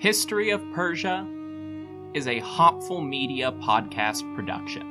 History of Persia is a Hopful Media podcast production.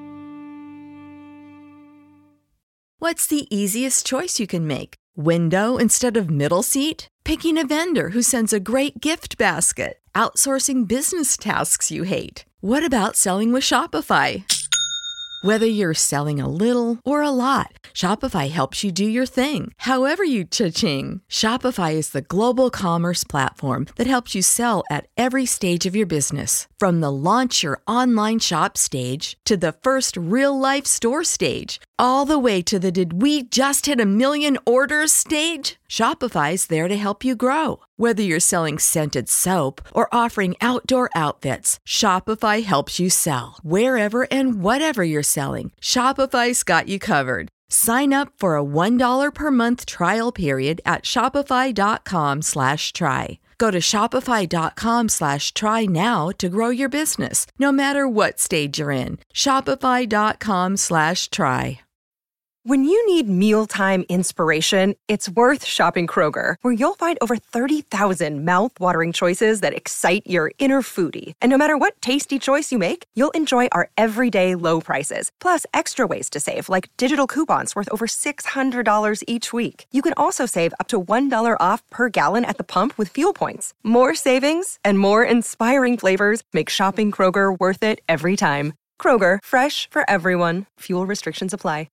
What's the easiest choice you can make? Window instead of middle seat? Picking a vendor who sends a great gift basket? Outsourcing business tasks you hate? What about selling with Shopify? Whether you're selling a little or a lot, Shopify helps you do your thing, however you cha-ching. Shopify is the global commerce platform that helps you sell at every stage of your business. From the launch your online shop stage to the first real-life store stage, all the way to the did we just hit 1 million orders stage? Shopify's there to help you grow. Whether you're selling scented soap or offering outdoor outfits, Shopify helps you sell. Wherever and whatever you're selling, Shopify's got you covered. Sign up for a $1 per month trial period at shopify.com/try. Go to shopify.com/try now to grow your business, no matter what stage you're in. Shopify.com/try. When you need mealtime inspiration, it's worth shopping Kroger, where you'll find over 30,000 mouth-watering choices that excite your inner foodie. And no matter what tasty choice you make, you'll enjoy our everyday low prices, plus extra ways to save, like digital coupons worth over $600 each week. You can also save up to $1 off per gallon at the pump with fuel points. More savings and more inspiring flavors make shopping Kroger worth it every time. Kroger, fresh for everyone. Fuel restrictions apply.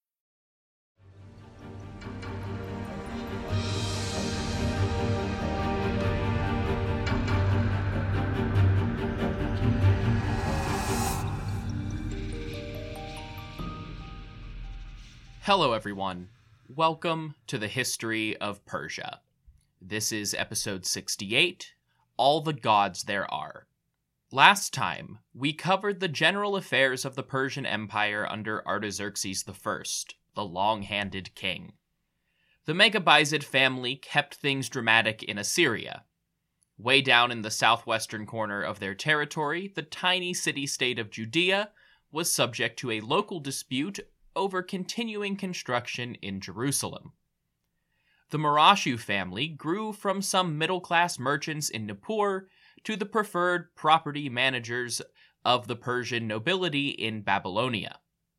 Hello everyone, welcome to the History of Persia. This is episode 68, All the Gods There Are. Last time, we covered the general affairs of the Persian Empire under Artaxerxes I, the long-handed king. The Megabyzid family kept things dramatic in Assyria. Way down in the southwestern corner of their territory, the tiny city-state of Judea was subject to a local dispute over continuing construction in Jerusalem. The Marashu family grew from some middle-class merchants in Nippur to the preferred property managers of the Persian nobility in Babylonia.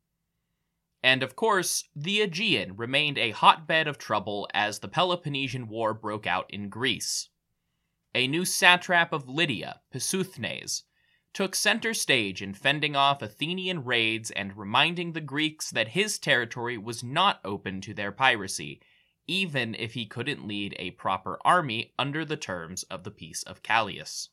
And of course, the Aegean remained a hotbed of trouble as the Peloponnesian War broke out in Greece. A new satrap of Lydia, Pissuthnes, took center stage in fending off Athenian raids and reminding the Greeks that his territory was not open to their piracy, even if he couldn't lead a proper army under the terms of the Peace of Callias.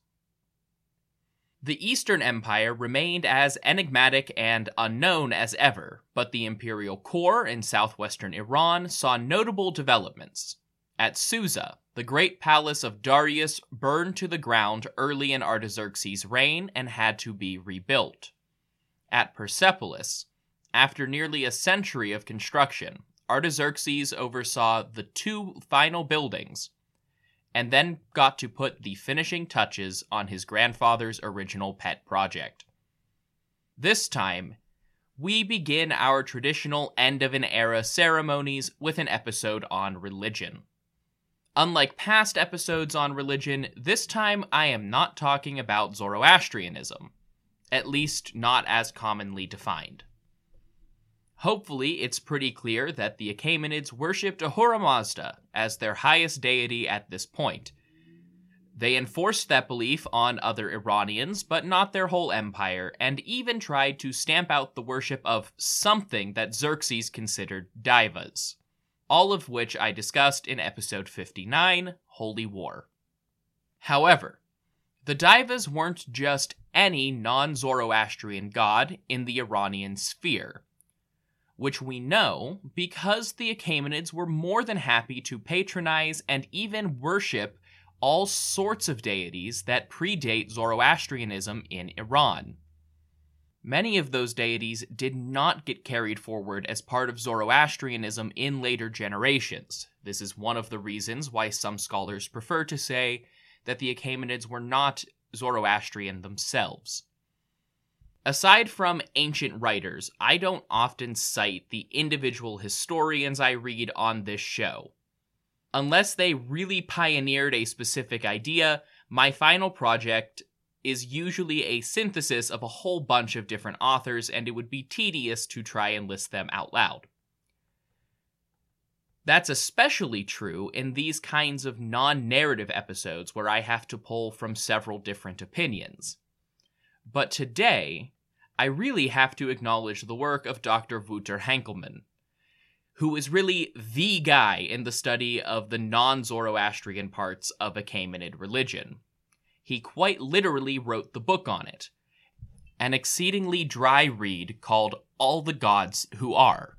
The Eastern Empire remained as enigmatic and unknown as ever, but the imperial core in southwestern Iran saw notable developments. At Susa, the great palace of Darius burned to the ground early in Artaxerxes' reign and had to be rebuilt. At Persepolis, after nearly a century of construction, Artaxerxes oversaw the 2 final buildings, and then got to put the finishing touches on his grandfather's original pet project. This time, we begin our traditional end-of-an-era ceremonies with an episode on religion. Unlike past episodes on religion, this time I am not talking about Zoroastrianism, at least not as commonly defined. Hopefully, it's pretty clear that the Achaemenids worshipped Ahura Mazda as their highest deity at this point. They enforced that belief on other Iranians, but not their whole empire, and even tried to stamp out the worship of something that Xerxes considered divas. All of which I discussed in episode 59, Holy War. However, the Divas weren't just any non-Zoroastrian god in the Iranian sphere, which we know because the Achaemenids were more than happy to patronize and even worship all sorts of deities that predate Zoroastrianism in Iran. Many of those deities did not get carried forward as part of Zoroastrianism in later generations. This is one of the reasons why some scholars prefer to say that the Achaemenids were not Zoroastrian themselves. Aside from ancient writers, I don't often cite the individual historians I read on this show. Unless they really pioneered a specific idea, My final project is usually a synthesis of a whole bunch of different authors, and it would be tedious to try and list them out loud. That's especially true in these kinds of non-narrative episodes where I have to pull from several different opinions. But today, I really have to acknowledge the work of Dr. Wouter Henkelmann, who is really the guy in the study of the non-Zoroastrian parts of Achaemenid religion. He quite literally wrote the book on it, an exceedingly dry read called All the Gods Who Are.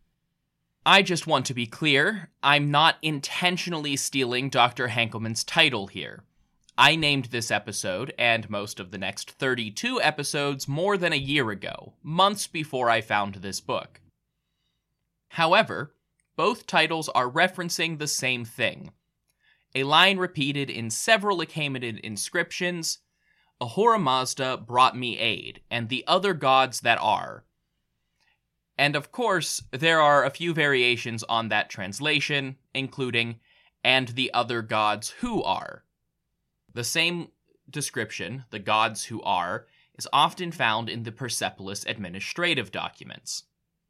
I just want to be clear, I'm not intentionally stealing Dr. Henkelmann's title here. I named this episode, and most of the next 32 episodes, more than a year ago, months before I found this book. However, both titles are referencing the same thing. A line repeated in several Achaemenid inscriptions, Ahura Mazda brought me aid, and the other gods that are. And of course, there are a few variations on that translation, including, and the other gods who are. The same description, the gods who are, is often found in the Persepolis administrative documents.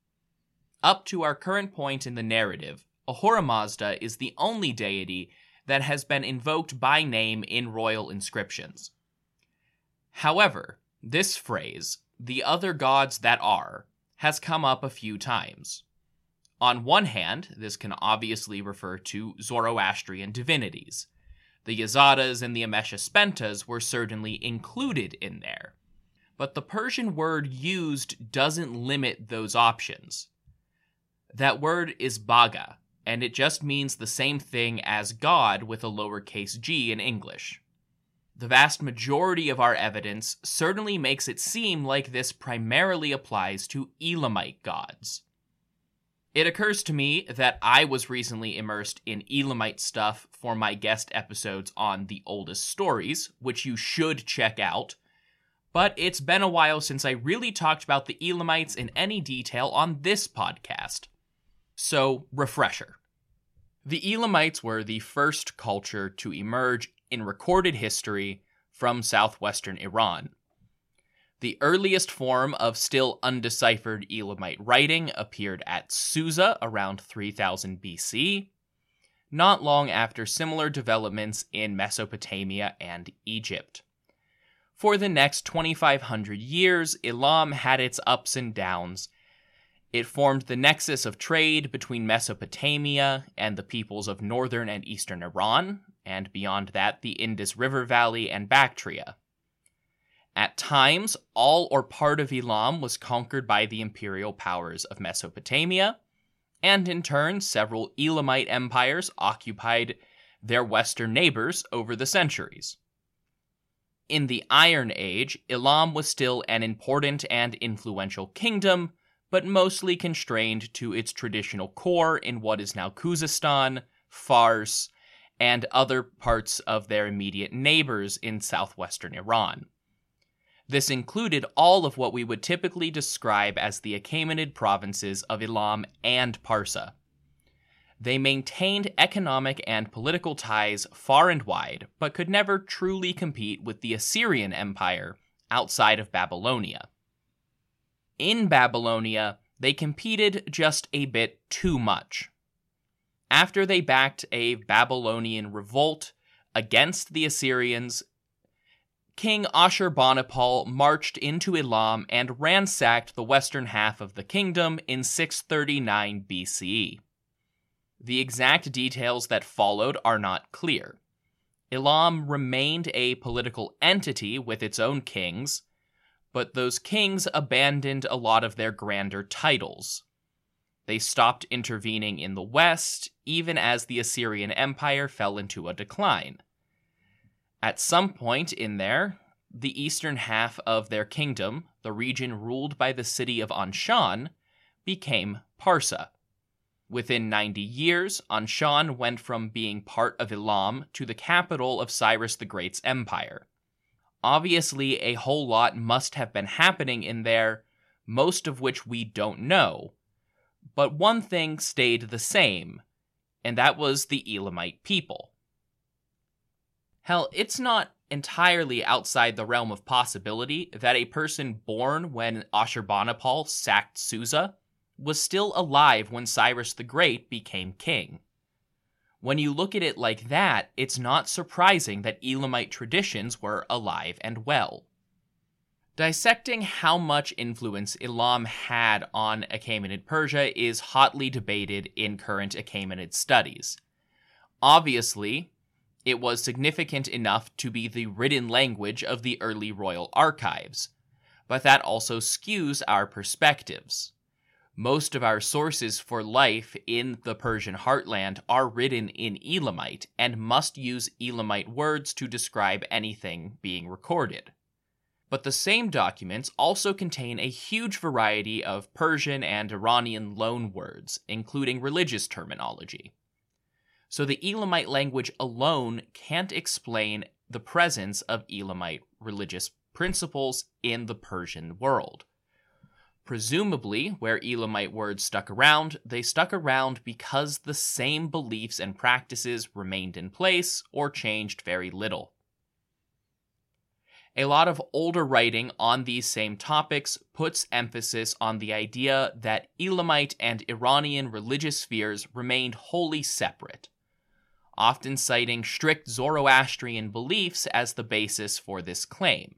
Up to our current point in the narrative, Ahura Mazda is the only deity that has been invoked by name in royal inscriptions. However, this phrase, the other gods that are, has come up a few times. On one hand, this can obviously refer to Zoroastrian divinities. The Yazatas and the Ameshaspentas were certainly included in there. But the Persian word used doesn't limit those options. That word is Baga, and it just means the same thing as God with a lowercase g in English. The vast majority of our evidence certainly makes it seem like this primarily applies to Elamite gods. It occurs to me that I was recently immersed in Elamite stuff for my guest episodes on the oldest stories, which you should check out, but it's been a while since I really talked about the Elamites in any detail on this podcast. So, refresher. The Elamites were the first culture to emerge in recorded history from southwestern Iran. The earliest form of still undeciphered Elamite writing appeared at Susa around 3000 BC, not long after similar developments in Mesopotamia and Egypt. For the next 2,500 years, Elam had its ups and downs. It formed the nexus of trade between Mesopotamia and the peoples of northern and eastern Iran, and beyond that, the Indus River Valley and Bactria. At times, all or part of Elam was conquered by the imperial powers of Mesopotamia, and in turn, several Elamite empires occupied their western neighbors over the centuries. In the Iron Age, Elam was still an important and influential kingdom, but mostly constrained to its traditional core in what is now Khuzestan, Fars, and other parts of their immediate neighbors in southwestern Iran. This included all of what we would typically describe as the Achaemenid provinces of Elam and Parsa. They maintained economic and political ties far and wide, but could never truly compete with the Assyrian Empire outside of Babylonia. In Babylonia, they competed just a bit too much. After they backed a Babylonian revolt against the Assyrians, King Ashurbanipal marched into Elam and ransacked the western half of the kingdom in 639 BCE. The exact details that followed are not clear. Elam remained a political entity with its own kings, but those kings abandoned a lot of their grander titles. They stopped intervening in the west, even as the Assyrian Empire fell into a decline. At some point in there, the eastern half of their kingdom, the region ruled by the city of Anshan, became Parsa. Within 90 years, Anshan went from being part of Elam to the capital of Cyrus the Great's empire. Obviously, a whole lot must have been happening in there, most of which we don't know. But one thing stayed the same, and that was the Elamite people. Hell, it's not entirely outside the realm of possibility that a person born when Ashurbanipal sacked Susa was still alive when Cyrus the Great became king. When you look at it like that, it's not surprising that Elamite traditions were alive and well. Dissecting how much influence Elam had on Achaemenid Persia is hotly debated in current Achaemenid studies. Obviously, it was significant enough to be the written language of the early royal archives, but that also skews our perspectives. Most of our sources for life in the Persian heartland are written in Elamite and must use Elamite words to describe anything being recorded. But the same documents also contain a huge variety of Persian and Iranian loanwords, including religious terminology. So the Elamite language alone can't explain the presence of Elamite religious principles in the Persian world. Presumably, where Elamite words stuck around, they stuck around because the same beliefs and practices remained in place or changed very little. A lot of older writing on these same topics puts emphasis on the idea that Elamite and Iranian religious spheres remained wholly separate, often citing strict Zoroastrian beliefs as the basis for this claim.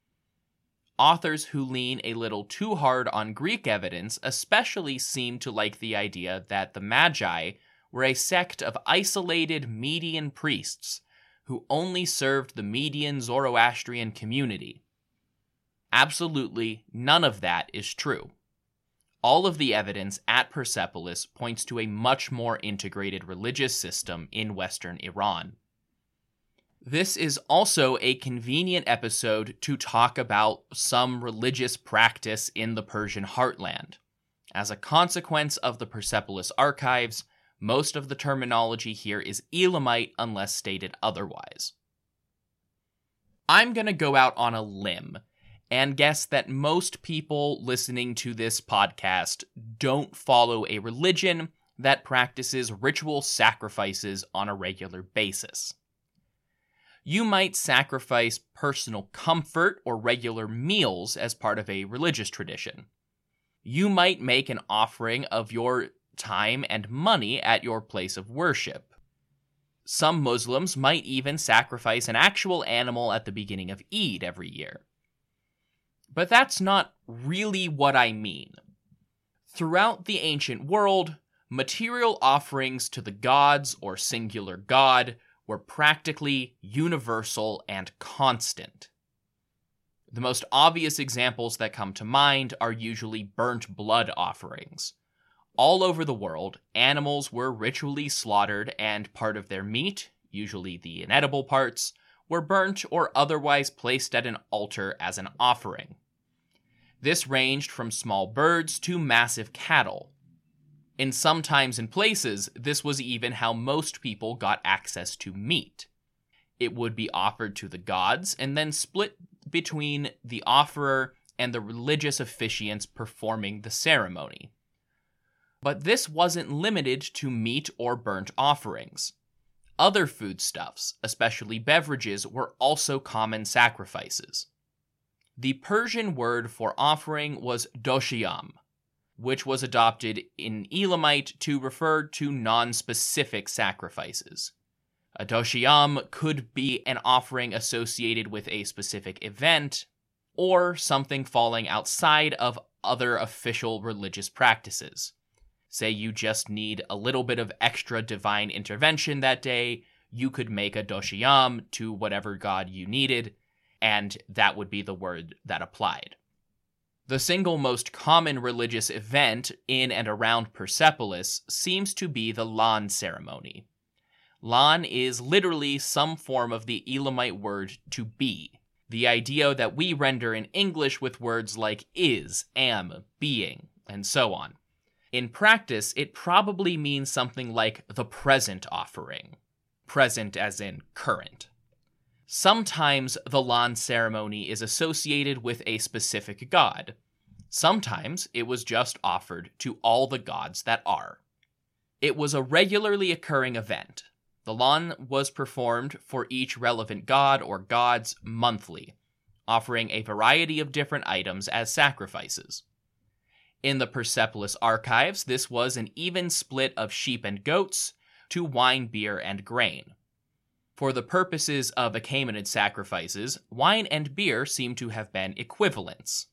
Authors who lean a little too hard on Greek evidence especially seem to like the idea that the Magi were a sect of isolated Median priests who only served the Median Zoroastrian community. Absolutely none of that is true. All of the evidence at Persepolis points to a much more integrated religious system in Western Iran. This is also a convenient episode to talk about some religious practice in the Persian heartland. As a consequence of the Persepolis archives, most of the terminology here is Elamite unless stated otherwise. I'm going to go out on a limb and guess that most people listening to this podcast don't follow a religion that practices ritual sacrifices on a regular basis. You might sacrifice personal comfort or regular meals as part of a religious tradition. You might make an offering of your time and money at your place of worship. Some Muslims might even sacrifice an actual animal at the beginning of Eid every year. But that's not really what I mean. Throughout the ancient world, material offerings to the gods or singular god were practically universal and constant. The most obvious examples that come to mind are usually burnt blood offerings. All over the world, animals were ritually slaughtered and part of their meat, usually the inedible parts, were burnt or otherwise placed at an altar as an offering. This ranged from small birds to massive cattle. In some times and places, this was even how most people got access to meat. It would be offered to the gods and then split between the offerer and the religious officiants performing the ceremony. But this wasn't limited to meat or burnt offerings. Other foodstuffs, especially beverages, were also common sacrifices. The Persian word for offering was doshiyam, which was adopted in Elamite to refer to non-specific sacrifices. A doshiyam could be an offering associated with a specific event, or something falling outside of other official religious practices. Say you just need a little bit of extra divine intervention that day, you could make a doshiyam to whatever god you needed, and that would be the word that applied. The single most common religious event in and around Persepolis seems to be the Lan ceremony. Lan is literally some form of the Elamite word to be, the idea that we render in English with words like is, am, being, and so on. In practice, it probably means something like the present offering. Present as in current. Sometimes the Lan ceremony is associated with a specific god. Sometimes it was just offered to all the gods that are. It was a regularly occurring event. The lawn was performed for each relevant god or gods monthly, offering a variety of different items as sacrifices. In the Persepolis archives, this was an even split of sheep and goats to wine, beer, and grain. For the purposes of Achaemenid sacrifices, wine and beer seem to have been equivalents,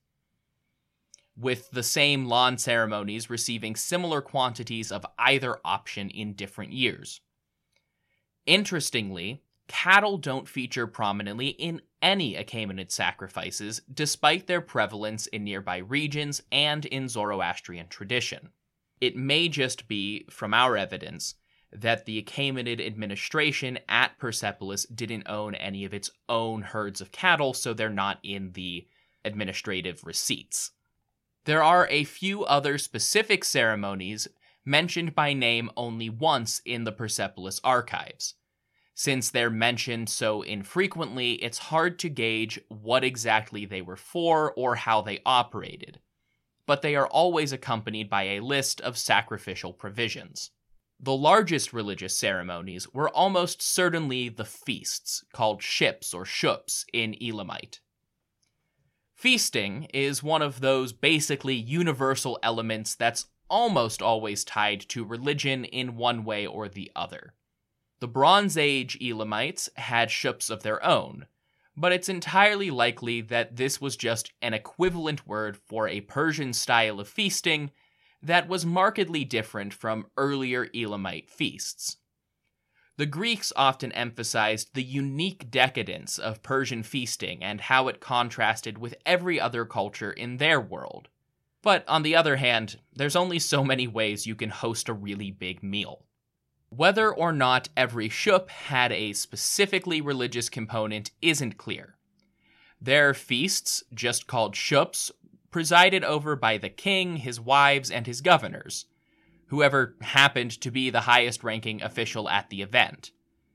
with the same lawn ceremonies receiving similar quantities of either option in different years. Interestingly, cattle don't feature prominently in any Achaemenid sacrifices, despite their prevalence in nearby regions and in Zoroastrian tradition. It may just be, from our evidence, that the Achaemenid administration at Persepolis didn't own any of its own herds of cattle, so they're not in the administrative receipts. There are a few other specific ceremonies mentioned by name only once in the Persepolis archives. Since they're mentioned so infrequently, it's hard to gauge what exactly they were for or how they operated, but they are always accompanied by a list of sacrificial provisions. The largest religious ceremonies were almost certainly the feasts, called ships or shups in Elamite. Feasting is one of those basically universal elements that's almost always tied to religion in one way or the other. The Bronze Age Elamites had shups of their own, but it's entirely likely that this was just an equivalent word for a Persian style of feasting that was markedly different from earlier Elamite feasts. The Greeks often emphasized the unique decadence of Persian feasting and how it contrasted with every other culture in their world. But on the other hand, there's only so many ways you can host a really big meal. Whether or not every shup had a specifically religious component isn't clear. Their feasts, just called shups, presided over by the king, his wives, and his governors, whoever happened to be the highest-ranking official at the event.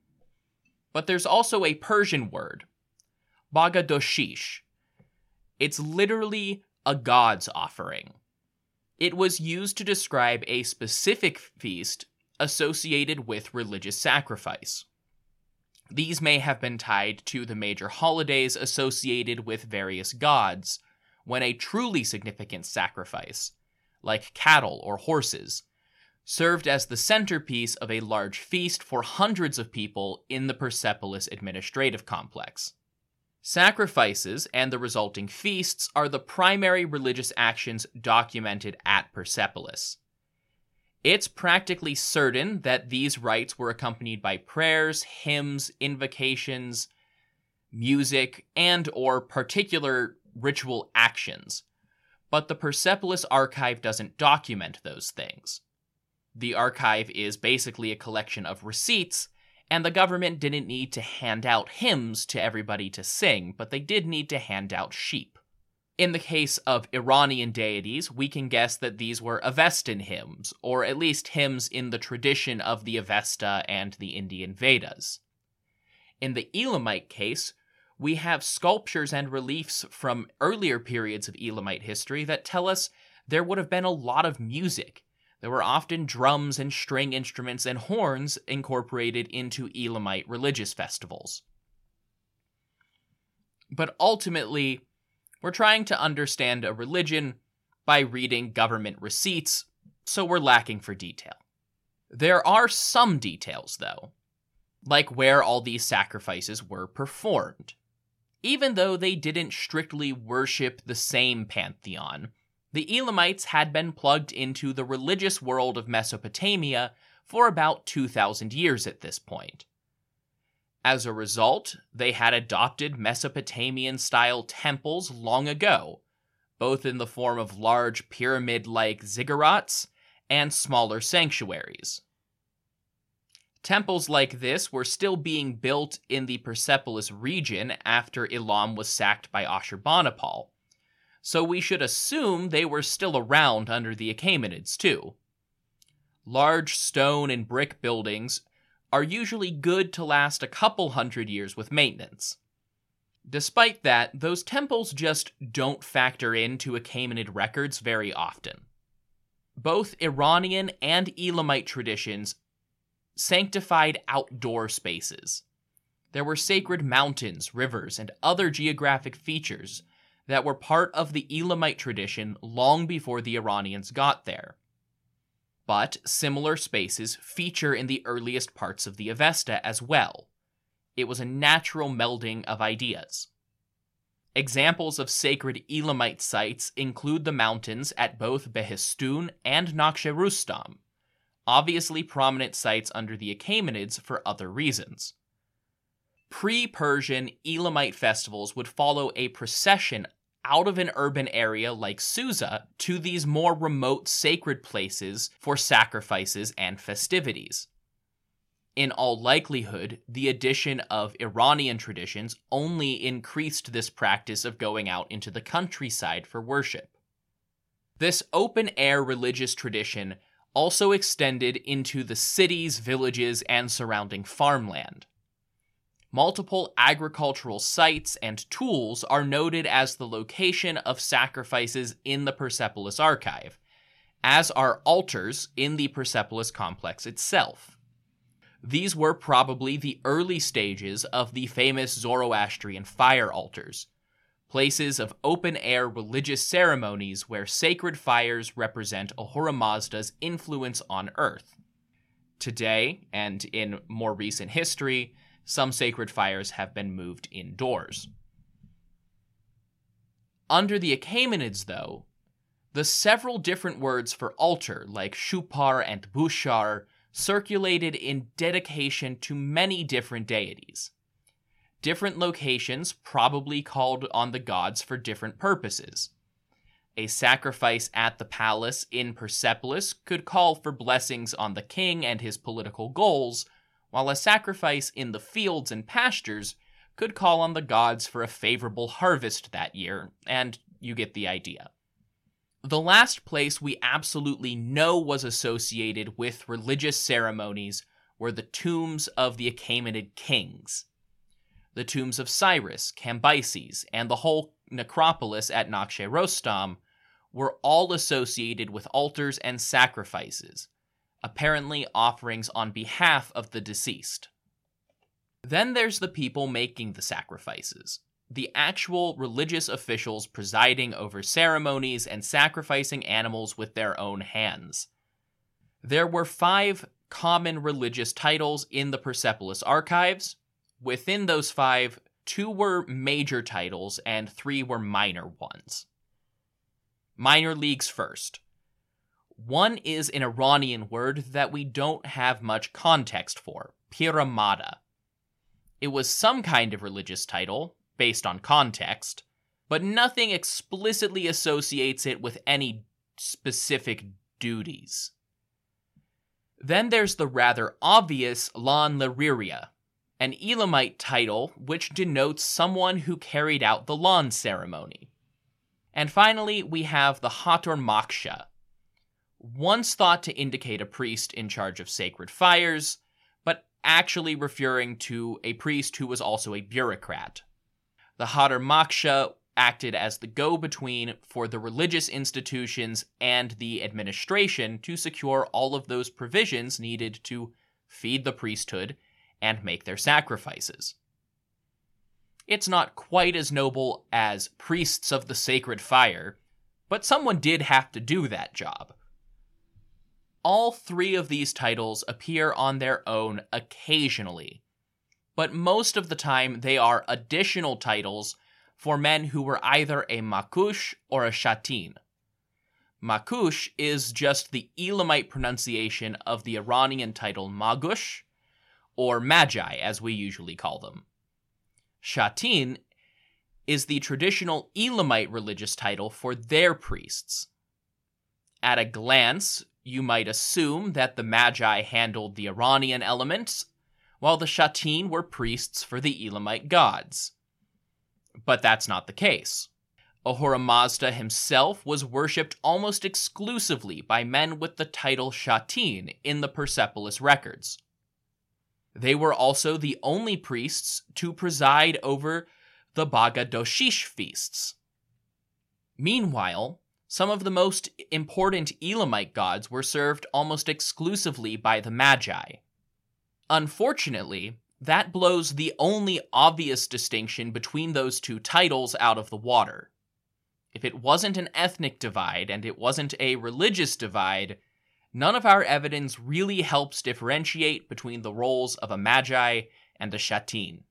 But there's also a Persian word, bagadoshish. It's literally a god's offering. It was used to describe a specific feast associated with religious sacrifice. These may have been tied to the major holidays associated with various gods, when a truly significant sacrifice, like cattle or horses, served as the centerpiece of a large feast for hundreds of people in the Persepolis administrative complex. Sacrifices and the resulting feasts are the primary religious actions documented at Persepolis. It's practically certain that these rites were accompanied by prayers, hymns, invocations, music, and/or particular ritual actions, but the Persepolis archive doesn't document those things. The archive is basically a collection of receipts, and the government didn't need to hand out hymns to everybody to sing, but they did need to hand out sheep. In the case of Iranian deities, we can guess that these were Avestan hymns, or at least hymns in the tradition of the Avesta and the Indian Vedas. In the Elamite case, we have sculptures and reliefs from earlier periods of Elamite history that tell us there would have been a lot of music. There were often drums and string instruments and horns incorporated into Elamite religious festivals. But ultimately, we're trying to understand a religion by reading government receipts, so we're lacking for detail. There are some details, though, like where all these sacrifices were performed. Even though they didn't strictly worship the same pantheon, the Elamites had been plugged into the religious world of Mesopotamia for about 2,000 years at this point. As a result, they had adopted Mesopotamian-style temples long ago, both in the form of large pyramid-like ziggurats and smaller sanctuaries. Temples like this were still being built in the Persepolis region after Elam was sacked by Ashurbanipal, so we should assume they were still around under the Achaemenids too. Large stone and brick buildings are usually good to last a couple hundred years with maintenance. Despite that, those temples just don't factor into Achaemenid records very often. Both Iranian and Elamite traditions sanctified outdoor spaces. There were sacred mountains, rivers, and other geographic features that were part of the Elamite tradition long before the Iranians got there. But similar spaces feature in the earliest parts of the Avesta as well. It was a natural melding of ideas. Examples of sacred Elamite sites include the mountains at both Behistun and Nakhche-Rustam, obviously prominent sites under the Achaemenids for other reasons. Pre-Persian Elamite festivals would follow a procession out of an urban area like Susa to these more remote sacred places for sacrifices and festivities. In all likelihood, the addition of Iranian traditions only increased this practice of going out into the countryside for worship. This open-air religious tradition also extended into the cities, villages, and surrounding farmland. Multiple agricultural sites and tools are noted as the location of sacrifices in the Persepolis archive, as are altars in the Persepolis complex itself. These were probably the early stages of the famous Zoroastrian fire altars, places of open-air religious ceremonies where sacred fires represent Ahura Mazda's influence on Earth. Today, and in more recent history, some sacred fires have been moved indoors. Under the Achaemenids, though, the several different words for altar, like shupar and bushar, circulated in dedication to many different deities. Different locations probably called on the gods for different purposes. A sacrifice at the palace in Persepolis could call for blessings on the king and his political goals, while a sacrifice in the fields and pastures could call on the gods for a favorable harvest that year, and you get the idea. The last place we absolutely know was associated with religious ceremonies were the tombs of the Achaemenid kings. The tombs of Cyrus, Cambyses, and the whole necropolis at Nakhche-Rostam were all associated with altars and sacrifices, apparently offerings on behalf of the deceased. Then there's the people making the sacrifices, the actual religious officials presiding over ceremonies and sacrificing animals with their own hands. There were 5 common religious titles in the Persepolis archives. Within those 5, 2 were major titles and 3 were minor ones. Minor leagues first. One is an Iranian word that we don't have much context for, Piramada. It was some kind of religious title, based on context, but nothing explicitly associates it with any specific duties. Then there's the rather obvious Lan Liriria, an Elamite title which denotes someone who carried out the Lan ceremony. And finally, we have the Hator Moksha, once thought to indicate a priest in charge of sacred fires, but actually referring to a priest who was also a bureaucrat. The Hator Moksha acted as the go-between for the religious institutions and the administration to secure all of those provisions needed to feed the priesthood and make their sacrifices. It's not quite as noble as priests of the sacred fire, but someone did have to do that job. All 3 of these titles appear on their own occasionally, but most of the time they are additional titles for men who were either a Makush or a Shatin. Makush is just the Elamite pronunciation of the Iranian title Magush, or Magi as we usually call them. Shatin is the traditional Elamite religious title for their priests. At a glance, you might assume that the Magi handled the Iranian elements, while the Shatin were priests for the Elamite gods. But that's not the case. Ahura Mazda himself was worshipped almost exclusively by men with the title Shatin in the Persepolis records. They were also the only priests to preside over the Baga Doshish feasts. Meanwhile, some of the most important Elamite gods were served almost exclusively by the Magi. Unfortunately, that blows the only obvious distinction between those two titles out of the water. If it wasn't an ethnic divide and it wasn't a religious divide, none of our evidence really helps differentiate between the roles of a magi and a shatin.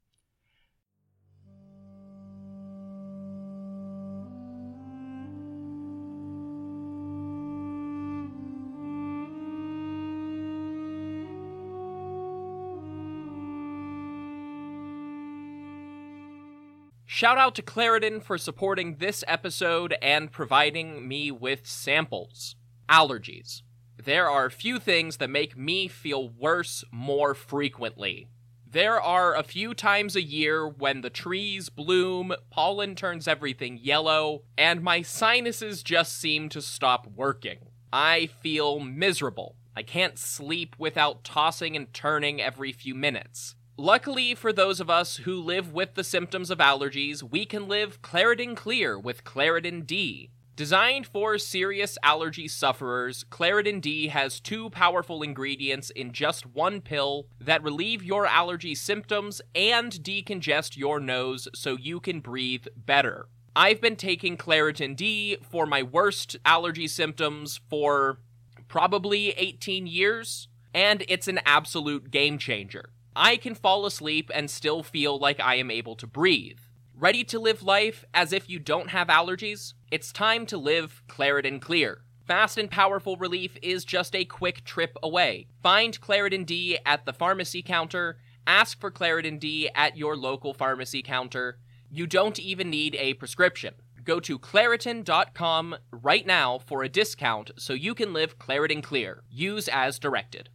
Shout out to Claritin for supporting this episode and providing me with samples. Allergies. There are few things that make me feel worse more frequently. There are a few times a year when the trees bloom, pollen turns everything yellow, and my sinuses just seem to stop working. I feel miserable. I can't sleep without tossing and turning every few minutes. Luckily for those of us who live with the symptoms of allergies, we can live Claritin Clear with Claritin D. Designed for serious allergy sufferers, Claritin D has 2 powerful ingredients in just one pill that relieve your allergy symptoms and decongest your nose so you can breathe better. I've been taking Claritin D for my worst allergy symptoms for probably 18 years, and it's an absolute game changer. I can fall asleep and still feel like I am able to breathe. Ready to live life as if you don't have allergies? It's time to live Claritin Clear. Fast and powerful relief is just a quick trip away. Find Claritin D at the pharmacy counter. Ask for Claritin D at your local pharmacy counter. You don't even need a prescription. Go to Claritin.com right now for a discount so you can live Claritin Clear. Use as directed.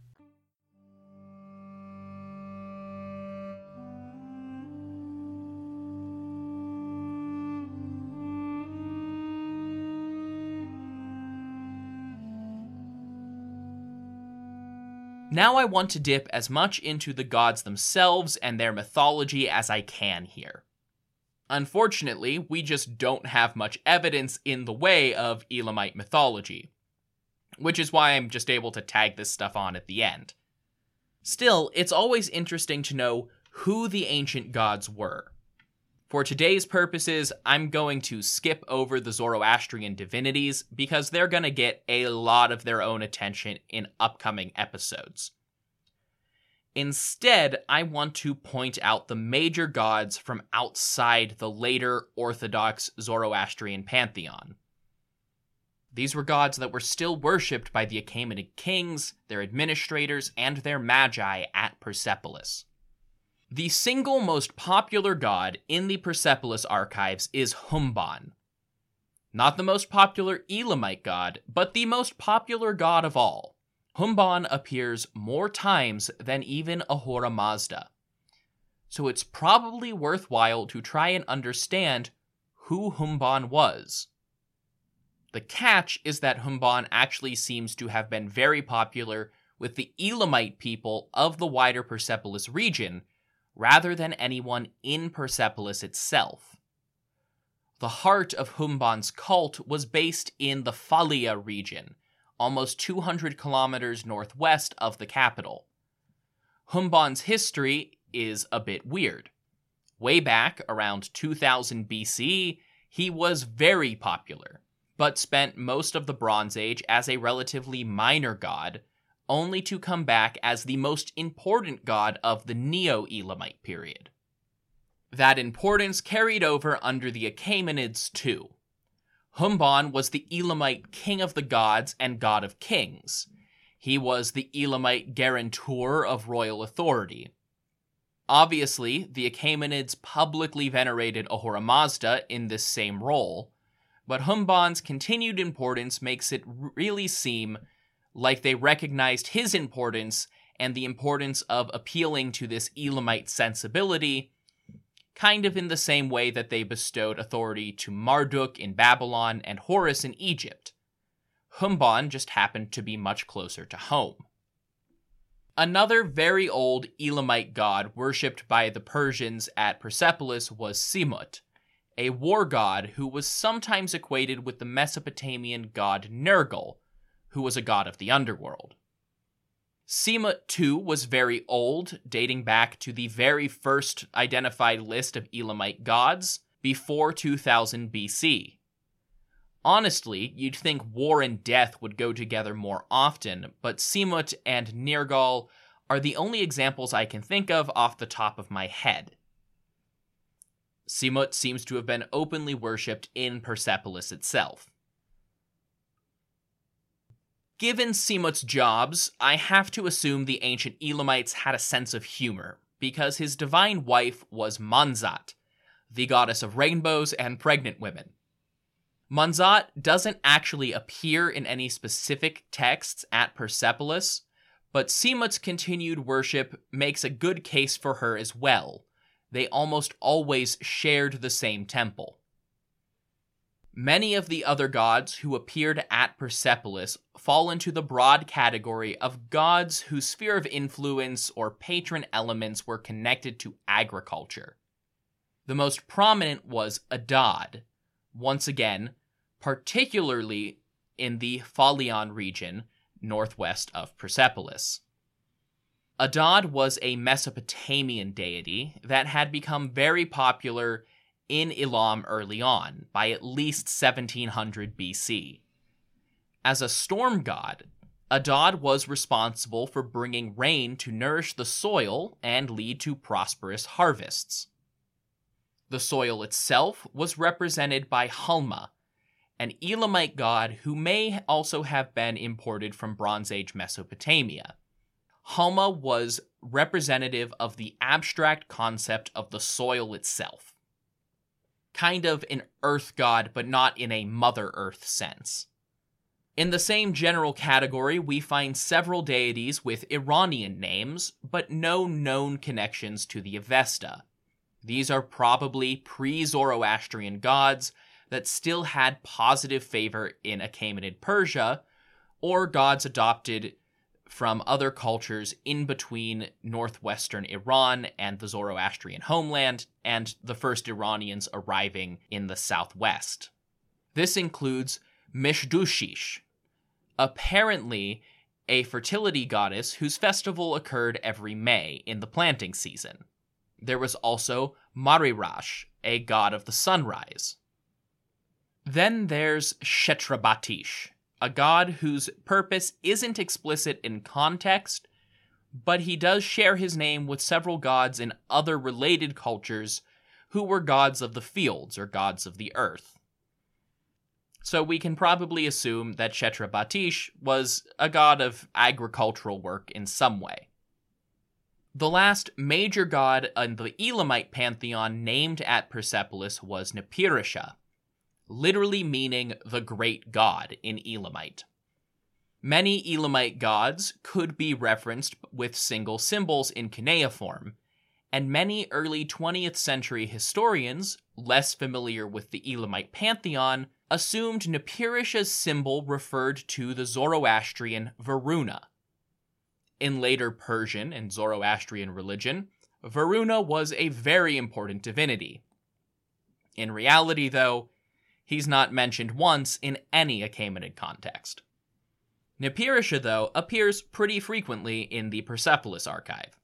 Now I want to dip as much into the gods themselves and their mythology as I can here. Unfortunately, we just don't have much evidence in the way of Elamite mythology, which is why I'm just able to tag this stuff on at the end. Still, it's always interesting to know who the ancient gods were. For today's purposes, I'm going to skip over the Zoroastrian divinities because they're going to get a lot of their own attention in upcoming episodes. Instead, I want to point out the major gods from outside the later Orthodox Zoroastrian pantheon. These were gods that were still worshipped by the Achaemenid kings, their administrators, and their magi at Persepolis. The single most popular god in the Persepolis archives is Humban. Not the most popular Elamite god, but the most popular god of all. Humban appears more times than even Ahura Mazda. So it's probably worthwhile to try and understand who Humban was. The catch is that Humban actually seems to have been very popular with the Elamite people of the wider Persepolis region, rather than anyone in Persepolis itself. The heart of Humban's cult was based in the Phalia region, almost 200 kilometers northwest of the capital. Humban's history is a bit weird. Way back around 2000 BC, he was very popular, but spent most of the Bronze Age as a relatively minor god, only to come back as the most important god of the Neo-Elamite period. That importance carried over under the Achaemenids too. Humban was the Elamite king of the gods and god of kings. He was the Elamite guarantor of royal authority. Obviously, the Achaemenids publicly venerated Ahura Mazda in this same role, but Humban's continued importance makes it really seem like they recognized his importance and the importance of appealing to this Elamite sensibility, kind of in the same way that they bestowed authority to Marduk in Babylon and Horus in Egypt. Humban just happened to be much closer to home. Another very old Elamite god worshipped by the Persians at Persepolis was Semut, a war god who was sometimes equated with the Mesopotamian god Nergal, who was a god of the underworld. Semut too was very old, dating back to the very first identified list of Elamite gods, before 2000 BC. Honestly, you'd think war and death would go together more often, but Semut and Nergal are the only examples I can think of off the top of my head. Semut seems to have been openly worshipped in Persepolis itself. Given Semut's jobs, I have to assume the ancient Elamites had a sense of humor, because his divine wife was Manzat, the goddess of rainbows and pregnant women. Manzat doesn't actually appear in any specific texts at Persepolis, but Semut's continued worship makes a good case for her as well. They almost always shared the same temple. Many of the other gods who appeared at Persepolis fall into the broad category of gods whose sphere of influence or patron elements were connected to agriculture. The most prominent was Adad, once again, particularly in the Phalion region, northwest of Persepolis. Adad was a Mesopotamian deity that had become very popular in Elam early on, by at least 1700 BC. As a storm god, Adad was responsible for bringing rain to nourish the soil and lead to prosperous harvests. The soil itself was represented by Hulma, an Elamite god who may also have been imported from Bronze Age Mesopotamia. Hulma was representative of the abstract concept of the soil itself. Kind of an earth god, but not in a Mother Earth sense. In the same general category, we find several deities with Iranian names, but no known connections to the Avesta. These are probably pre-Zoroastrian gods that still had positive favor in Achaemenid Persia, or gods adopted from other cultures in between northwestern Iran and the Zoroastrian homeland, and the first Iranians arriving in the southwest. This includes Mishdushish, apparently a fertility goddess whose festival occurred every May in the planting season. There was also Marirash, a god of the sunrise. Then there's Shetrabatish, a god whose purpose isn't explicit in context, but he does share his name with several gods in other related cultures who were gods of the fields or gods of the earth. So we can probably assume that Shetrabatish was a god of agricultural work in some way. The last major god in the Elamite pantheon named at Persepolis was Nipirisha, literally meaning the great god in Elamite. Many Elamite gods could be referenced with single symbols in cuneiform, and many early 20th century historians, less familiar with the Elamite pantheon, assumed Nipirisha's symbol referred to the Zoroastrian Varuna. In later Persian and Zoroastrian religion, Varuna was a very important divinity. In reality, though, he's not mentioned once in any Achaemenid context. Nipirisha, though, appears pretty frequently in the Persepolis archive.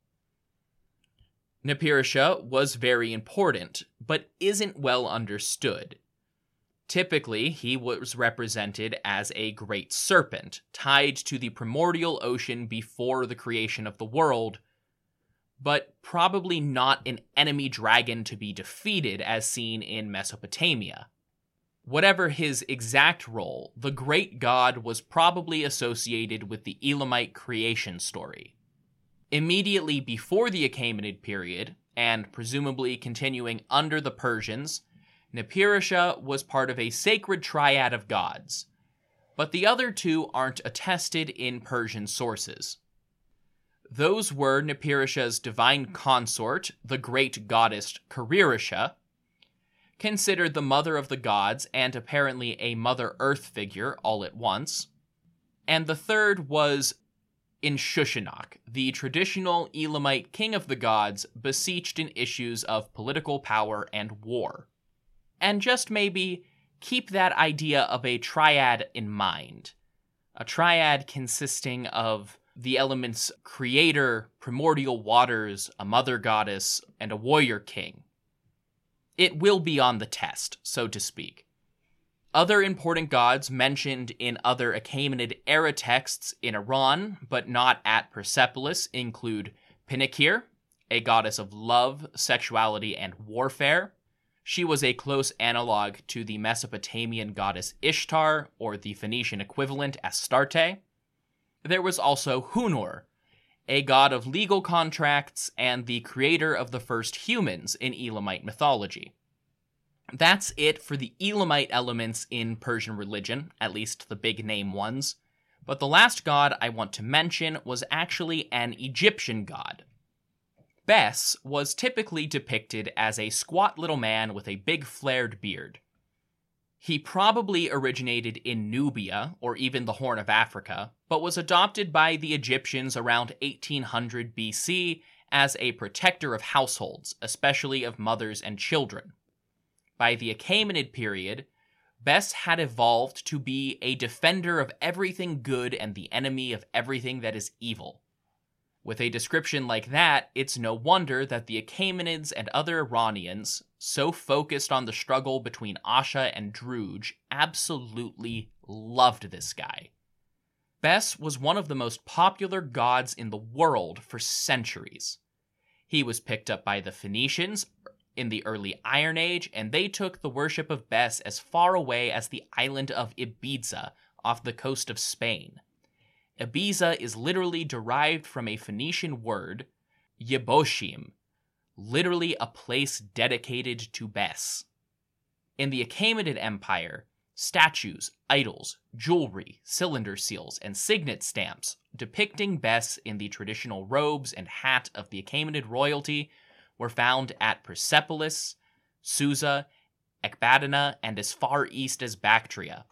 Nipirisha was very important, but isn't well understood. Typically, he was represented as a great serpent, tied to the primordial ocean before the creation of the world, but probably not an enemy dragon to be defeated as seen in Mesopotamia. Whatever his exact role, the great god was probably associated with the Elamite creation story. Immediately before the Achaemenid period, and presumably continuing under the Persians, Nipirisha was part of a sacred triad of gods, but the other two aren't attested in Persian sources. Those were Nipirisha's divine consort, the great goddess Kurerisha, considered the mother of the gods and apparently a Mother Earth figure all at once, and the third was Inshushinak, the traditional Elamite king of the gods beseeched in issues of political power and war. And just maybe keep that idea of a triad in mind. A triad consisting of the elements creator, primordial waters, a mother goddess, and a warrior king. It will be on the test, so to speak. Other important gods mentioned in other Achaemenid-era texts in Iran, but not at Persepolis, include Pinakir, a goddess of love, sexuality, and warfare. She was a close analog to the Mesopotamian goddess Ishtar, or the Phoenician equivalent Astarte. There was also Hunor, a god of legal contracts and the creator of the first humans in Elamite mythology. That's it for the Elamite elements in Persian religion, at least the big name ones. But the last god I want to mention was actually an Egyptian god. Bes was typically depicted as a squat little man with a big flared beard. He probably originated in Nubia, or even the Horn of Africa, but was adopted by the Egyptians around 1800 BC as a protector of households, especially of mothers and children. By the Achaemenid period, Bes had evolved to be a defender of everything good and the enemy of everything that is evil. With a description like that, it's no wonder that the Achaemenids and other Iranians, so focused on the struggle between Asha and Druj, absolutely loved this guy. Bes was one of the most popular gods in the world for centuries. He was picked up by the Phoenicians in the early Iron Age, and they took the worship of Bes as far away as the island of Ibiza off the coast of Spain. Ibiza is literally derived from a Phoenician word, Yeboshim, literally a place dedicated to Bes. In the Achaemenid Empire, statues, idols, jewelry, cylinder seals, and signet stamps depicting Bes in the traditional robes and hat of the Achaemenid royalty were found at Persepolis, Susa, Ecbatana, and as far east as Bactria.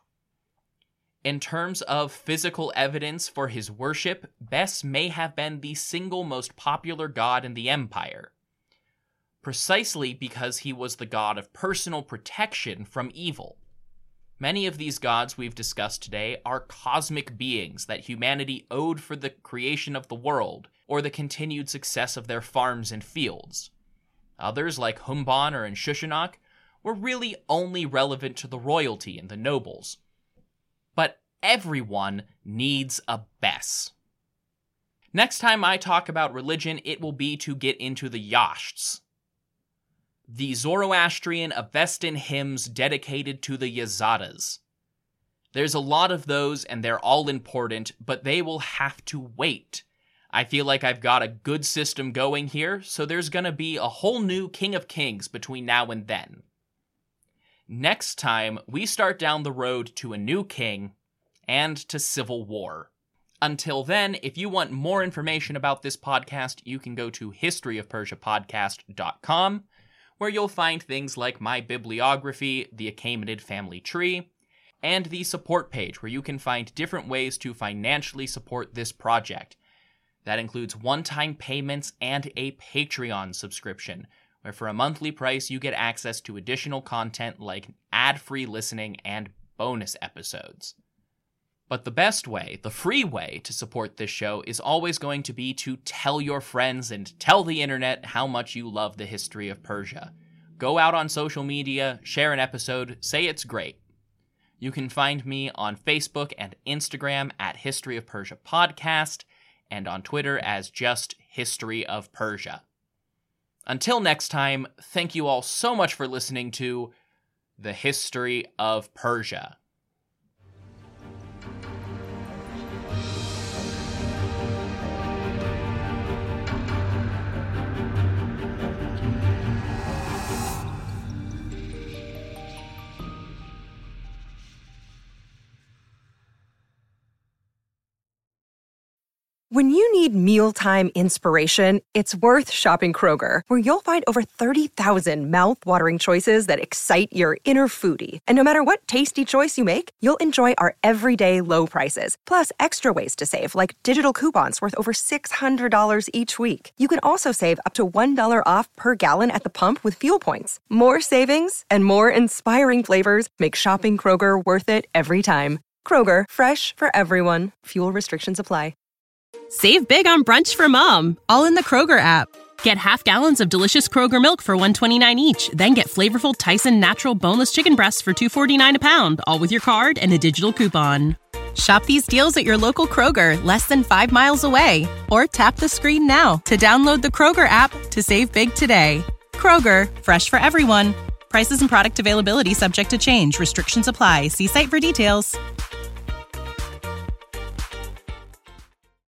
In terms of physical evidence for his worship, Bes may have been the single most popular god in the empire, precisely because he was the god of personal protection from evil. Many of these gods we've discussed today are cosmic beings that humanity owed for the creation of the world, or the continued success of their farms and fields. Others, like Humban or Inshushinak, were really only relevant to the royalty and the nobles. But everyone needs a Bes. Next time I talk about religion, it will be to get into the Yashts, the Zoroastrian Avestan hymns dedicated to the Yazadas. There's a lot of those, and they're all important, but they will have to wait. I feel like I've got a good system going here, so there's gonna be a whole new King of Kings between now and then. Next time, we start down the road to a new king and to civil war. Until then, if you want more information about this podcast, you can go to historyofpersiapodcast.com, where you'll find things like my bibliography, the Achaemenid family tree, and the support page, where you can find different ways to financially support this project. That includes one-time payments and a Patreon subscription, where for a monthly price you get access to additional content like ad-free listening and bonus episodes. But the best way, the free way to support this show is always going to be to tell your friends and tell the internet how much you love the history of Persia. Go out on social media, share an episode, say it's great. You can find me on Facebook and Instagram at History of Persia Podcast, and on Twitter as just History of Persia. Until next time, thank you all so much for listening to The History of Persia. When you need mealtime inspiration, it's worth shopping Kroger, where you'll find over 30,000 mouth-watering choices that excite your inner foodie. And no matter what tasty choice you make, you'll enjoy our everyday low prices, plus extra ways to save, like digital coupons worth over $600 each week. You can also save up to $1 off per gallon at the pump with fuel points. More savings and more inspiring flavors make shopping Kroger worth it every time. Kroger, fresh for everyone. Fuel restrictions apply. Save big on brunch for mom, all in the Kroger app. Get half gallons of delicious Kroger milk for $1.29 each. Then get flavorful Tyson natural boneless chicken breasts for $2.49 a pound, all with your card and a digital coupon. Shop these deals at your local Kroger, less than 5 miles away. Or tap the screen now to download the Kroger app to save big today. Kroger, fresh for everyone. Prices and product availability subject to change. Restrictions apply. See site for details.